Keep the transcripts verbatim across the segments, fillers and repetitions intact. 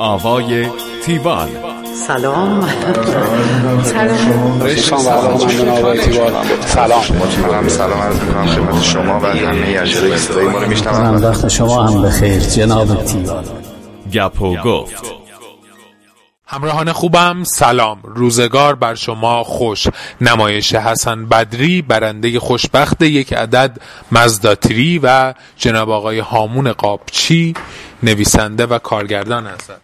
آوای تیوال. سلام. سلام. سلام. سلام. سلام عرض می‌کنم خدمت شما و همه اجرای صدای ما رو میشنوند. وقت شما هم بخیر جناب تیوال. گپ و گفت. همراهان خوبم سلام، روزگار بر شما خوش. نمایش حسن بدری برنده خوشبخت یک عدد مزدا تری و جناب آقای هامون قابچی نویسنده و کارگردان هستند.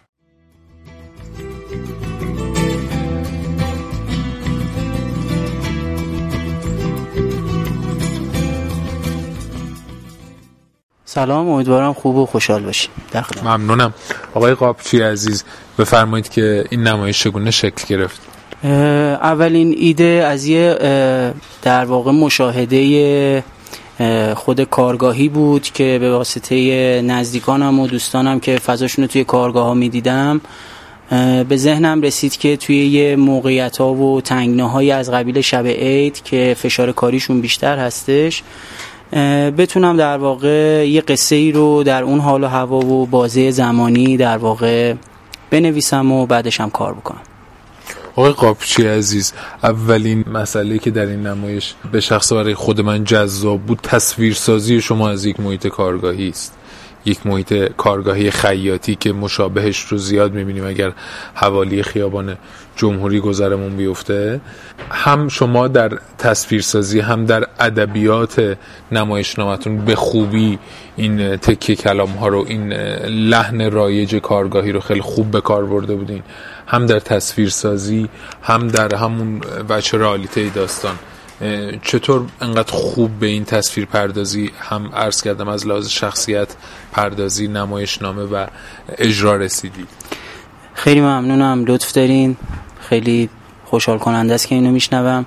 سلام، امیدوارم خوب و خوشحال باشید. ممنونم. آقای قابچی عزیز بفرمایید که این نمایش چگونه شکل گرفت؟ اولین ایده از یه در واقع مشاهده خود کارگاهی بود که به واسطه نزدیکانم و دوستانم که فضاشون رو توی کارگاه ها می دیدم به ذهنم رسید که توی یه موقعیت ها و تنگناهایی از قبیل شب عید که فشار کاریشون بیشتر هستش بتونم در واقع یه قصه ای رو در اون حال و هوا و بازه زمانی در واقع بنویسم و بعدش هم کار بکنم. آقای قابچی عزیز، اولین مسئله که در این نمایش به شخص برای خود من جذاب بود تصویرسازی شما از یک محیط کارگاهی است، یک محیط کارگاهی خیاطی که مشابهش رو زیاد می‌بینیم اگر حوالی خیابان جمهوری گذرمون بیفته. هم شما در تصویرسازی هم در ادبیات نمایشنامتون به خوبی این تکه کلام ها رو، این لحن رایج کارگاهی رو خیلی خوب به کار برده بودین، هم در تصویرسازی هم در همون وجه رئالیته داستان. چطور انقدر خوب به این تصویر پردازی، هم عرض کردم از لحاظ شخصیت پردازی، نمایشنامه و اجرا رسیدید؟ خیلی ممنونم، لطف دارین. خیلی خوشحال کننده است که اینو میشنوم.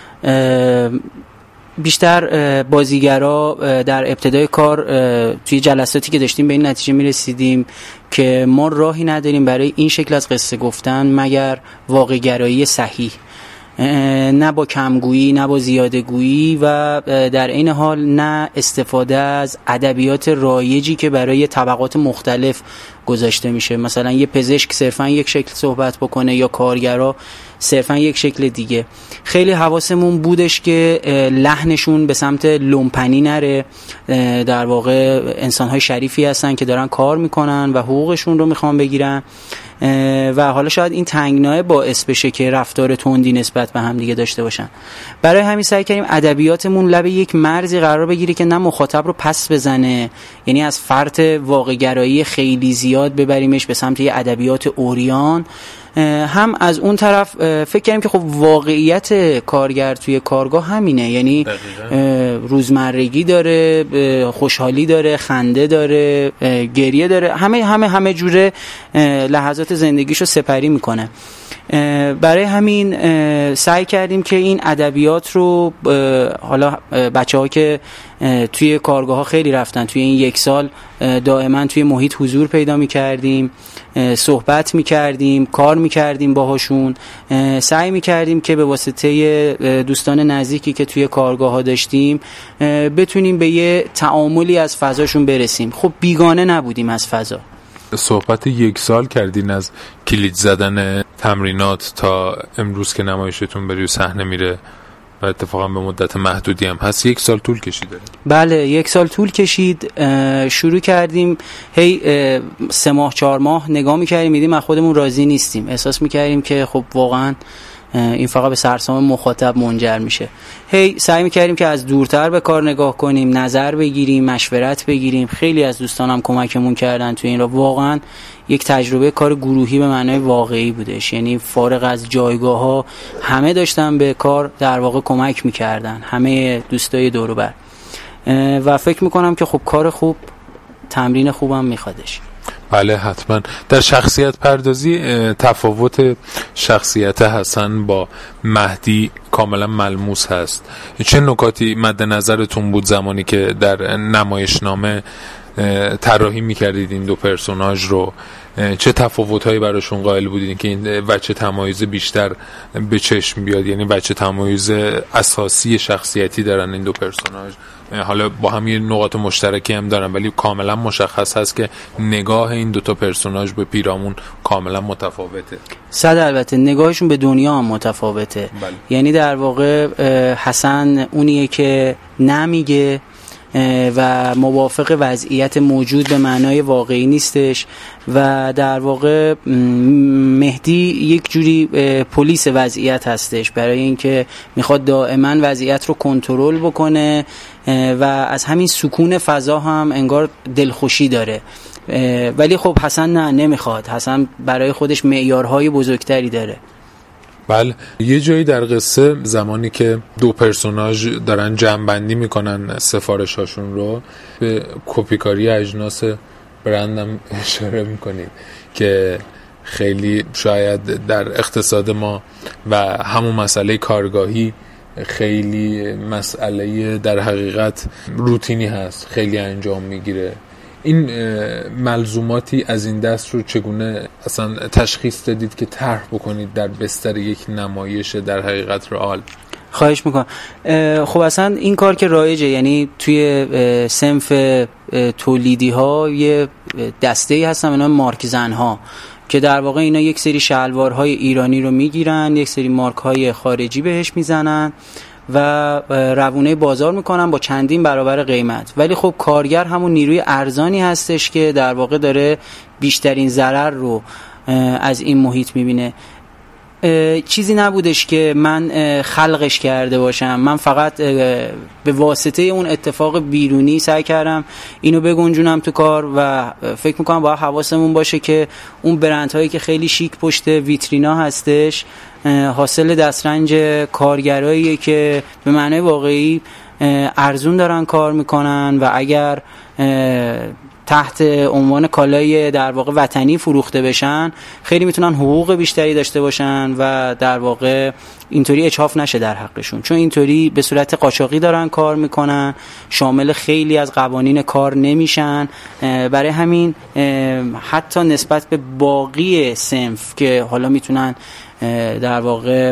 بیشتر بازیگرا در ابتدای کار توی جلساتی که داشتیم به این نتیجه میرسیدیم که ما راهی نداریم برای این شکل از قصه گفتن مگر واقع گرایی صحیح، نه با کمگویی نه با زیاده گویی و در این حال نه استفاده از ادبیات رایجی که برای طبقات مختلف گذاشته میشه. مثلا یه پزشک صرفا یک شکل صحبت بکنه یا کارگرا صرفا یک شکل دیگه. خیلی حواسمون بودش که لحنشون به سمت لومپنی نره. در واقع انسان‌های شریفی هستن که دارن کار میکنن و حقوقشون رو میخوان بگیرن و حالا شاید این تنگناه باعث بشه که رفتار تندی نسبت به هم دیگه داشته باشن. برای همین سعی کردیم ادبیاتمون لب یک مرزی قرار بگیره که نه مخاطب رو پس بزنه، یعنی از فرط واقع گرایی خیلی زیاد ببریمش به سمت یه ادبیات اوریان، هم از اون طرف فکر کردیم که خب واقعیت کارگر توی کارگاه همینه، یعنی روزمرگی داره، خوشحالی داره، خنده داره، گریه داره، همه همه همه جوره لحظات زندگیشو سپری میکنه. برای همین سعی کردیم که این ادبیات رو، حالا بچه‌ها که توی کارگاه ها خیلی رفتن توی این یک سال دائما توی محیط حضور پیدا می‌کردیم، صحبت می‌کردیم، کار می‌کردیم باهاشون، سعی می‌کردیم که به واسطه دوستان نزدیکی که توی کارگاه ها داشتیم بتونیم به یه تعاملی از فضاشون برسیم. خب بیگانه نبودیم از فضا. صحبت یک سال کردین از کلید زدن تمرینات تا امروز که نمایشتون بری صحنه میره و اتفاقا به مدت محدودی هم هست. یک سال طول کشیده؟ بله، یک سال طول کشید. شروع کردیم هی سه ماه چهار ماه نگاه میکردیم، میدیم از خودمون راضی نیستیم، احساس میکردیم که خب واقعا این فقط به سرسام مخاطب منجر میشه. هی سعی میکردیم که از دورتر به کار نگاه کنیم، نظر بگیریم، مشورت بگیریم. خیلی از دوستانم کمکمون کردن تو این را. واقعا یک تجربه کار گروهی به معنای واقعی بودش، یعنی فارغ از جایگاه ها همه داشتن به کار در واقع کمک میکردن، همه دوستای دور و بر. و فکر میکنم که خب کار خوب تمرین خوبم میخوادش. بله حتما. در شخصیت پردازی تفاوت شخصیت حسن با مهدی کاملا ملموس هست. چه نکاتی مد نظرتون بود زمانی که در نمایشنامه طراحی میکردید این دو پرسوناژ رو، چه تفاوت‌هایی براشون قائل بودید که این وجه تمایز بیشتر به چشم بیاد؟ یعنی وجه تمایز اساسی شخصیتی دارن این دو پرسوناژ، حالا با هم یه نقاط مشترکی هم دارن ولی کاملا مشخص هست که نگاه این دو تا پرسوناژ به پیرامون کاملا متفاوته. صد البته نگاهشون به دنیا هم متفاوته. بله. یعنی در واقع حسن اونیه که نمیگه و موافق وضعیت موجود به معنای واقعی نیستش و در واقع مهدی یک جوری پلیس وضعیت هستش، برای اینکه میخواد دائما وضعیت رو کنترل بکنه و از همین سکون فضا هم انگار دلخوشی داره. ولی خب حسن نه، نمیخواد. حسن برای خودش معیارهای بزرگتری داره. بله. یه جایی در قصه زمانی که دو پرسوناژ دارن جمع‌بندی میکنن سفارشاشون رو، به کپیکاری اجناس برندم اشاره میکنید که خیلی شاید در اقتصاد ما و همون مسئله کارگاهی خیلی مسئله در حقیقت روتینی هست، خیلی انجام میگیره. این ملزوماتی از این دست رو چگونه اصلا تشخیص دادید که طرح بکنید در بستر یک نمایش در حقیقت رئال؟ خواهش میکنم. خب اصلا این کار که رایجه، یعنی توی صنف تولیدی ها یه دسته ای هستن اینا مارک زن ها که در واقع اینا یک سری شلوارهای ایرانی رو میگیرن، یک سری مارک های خارجی بهش میزنن و روونه بازار میکنن با چندین برابر قیمت. ولی خب کارگر همون نیروی ارزانی هستش که در واقع داره بیشترین ضرر رو از این محیط میبینه. چیزی نبودش که من خلقش کرده باشم، من فقط به واسطه اون اتفاق بیرونی سعی کردم اینو بگنجونم تو کار و فکر میکنم باید حواسمون باشه که اون برندهایی که خیلی شیک پشت ویترینا هستش حاصل دسترنج کارگراییه که به معنای واقعی ارزون دارن کار میکنن و اگر تحت عنوان کالای در واقع وطنی فروخته بشن خیلی میتونن حقوق بیشتری داشته باشن و در واقع اینطوری اجحاف نشه در حقشون، چون اینطوری به صورت قاچاقی دارن کار میکنن، شامل خیلی از قوانین کار نمیشن. برای همین حتی نسبت به باقی صنف که حالا میتونن در واقع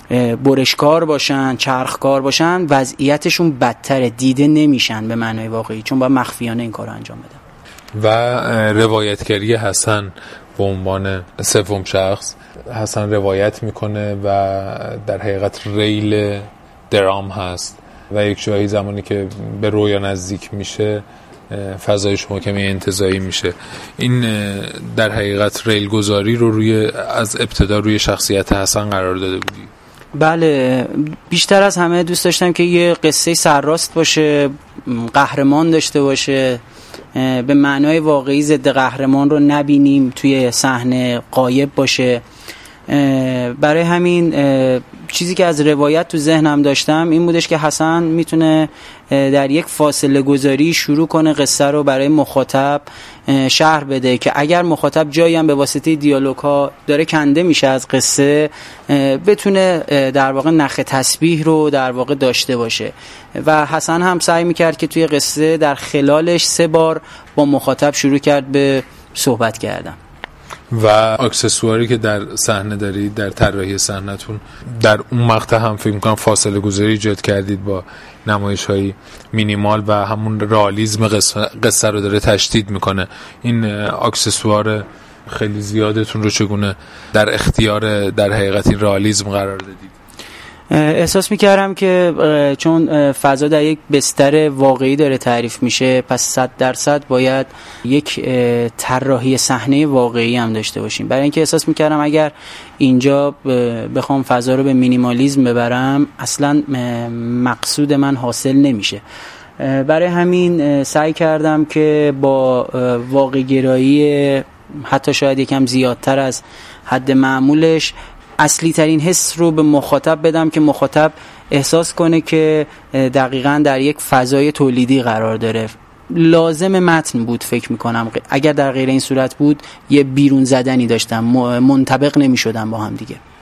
برشکار باشن، چرخکار باشن، وضعیتشون بدتره، دیده نمیشن به معنای واقعی، چون باید مخفیانه این کار رو انجام بدن. و روایتگری حسن به عنوان سوم شخص، حسن روایت میکنه و در حقیقت ریل درام هست و یک جایی زمانی که به رویا نزدیک میشه فضای شما کمی انتزاعی میشه. این در حقیقت ریل گذاری رو روی از ابتدا روی شخصیت حسن قرار داده بودی؟ بله، بیشتر از همه دوست داشتم که یه قصه سرراست باشه، قهرمان داشته باشه، به معنای واقعی ضد قهرمان رو نبینیم توی صحنه غایب باشه. برای همین چیزی که از روایت تو ذهنم داشتم این بودش که حسن میتونه در یک فاصله گذاری شروع کنه قصه رو برای مخاطب شرح بده که اگر مخاطب جایی هم به واسطه دیالوگ ها داره کنده میشه از قصه، بتونه در واقع نخ تسبیح رو در واقع داشته باشه. و حسن هم سعی میکرد که توی قصه در خلالش سه بار با مخاطب شروع کرد به صحبت کردن. و اکسسواری که در صحنه دارید، در طراحی صحنتون، در اون مقطع هم فکر می‌کنم فاصله گذاری ایجاد کردید با نمایش‌های مینیمال و همون رئالیسم قصه, قصه رو داره تشدید میکنه. این اکسسوار خیلی زیادتون رو چگونه در اختیار در حقیقت این رئالیسم قرار دادید؟ احساس میکردم که چون فضا در یک بستر واقعی داره تعریف میشه، پس صد درصد باید یک طراحی صحنه واقعی هم داشته باشیم، برای اینکه احساس میکردم اگر اینجا بخوام فضا رو به مینیمالیسم ببرم اصلا مقصود من حاصل نمیشه. برای همین سعی کردم که با واقع گرایی حتی شاید یکم زیادتر از حد معمولش اصلی ترین حس رو به مخاطب بدم که مخاطب احساس کنه که دقیقاً در یک فضای تولیدی قرار داره. لازم متن بود فکر میکنم، اگر در غیر این صورت بود یه بیرون زدنی داشتم، منطبق نمی شدم با هم دیگه.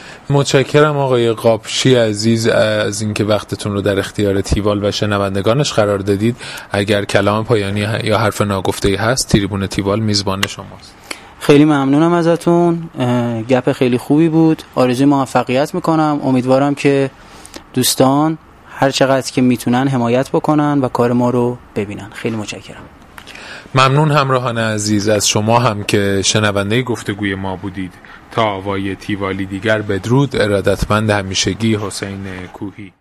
متشکرم آقای قاپچی عزیز از اینکه وقتتون رو در اختیار تیوال و شنوندگانش قرار دادید. اگر کلام پایانی یا حرف ناگفته‌ای هست، تریبون تیوال میزبان شماست. خیلی ممنونم ازتون، گپ خیلی خوبی بود. آرزوی موفقیت میکنم. امیدوارم که دوستان هر چقدر که میتونن حمایت بکنن و کار ما رو ببینن. خیلی متشکرم. ممنون همراهان عزیز از شما هم که شنونده گفتگوی ما بودید. تا آوای تیوالی دیگر بدرود. ارادتمند همیشگی حسین کوهی.